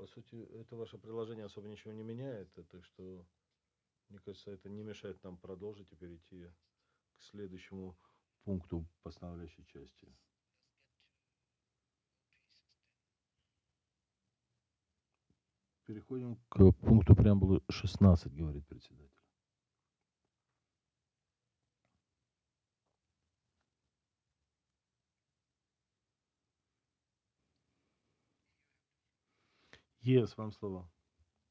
По сути, это ваше приложение особо ничего не меняет, так что, мне кажется, это не мешает нам продолжить и перейти к следующему пункту постановляющей части. Переходим к пункту преамбулы 16, говорит председатель. Вам слово.